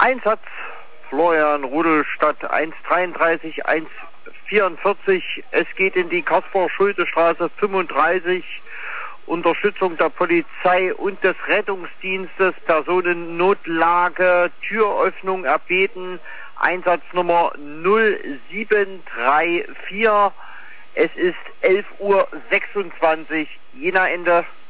Einsatz Florian Rudelstadt 1,33, 1,44. Es geht in die Kaspar-Schulte-Straße 35. Unterstützung der Polizei und des Rettungsdienstes, Personennotlage, Türöffnung erbeten, Einsatznummer 0734. Es ist 11:26 Uhr, Jena Ende.